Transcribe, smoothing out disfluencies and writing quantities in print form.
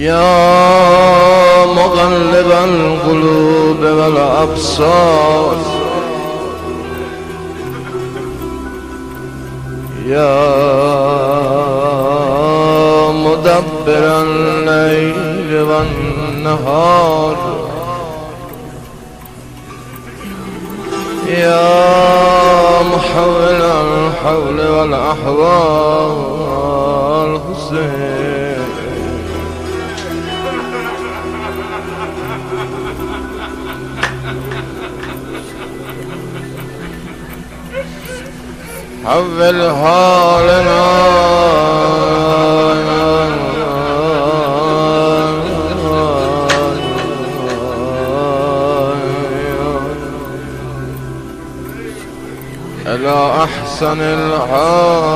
يا مقلب القلوب والأبصار يا مدبر الليل والنهار يا محول الحول والأحوال حسين حول حالنا إلى أحسن الحال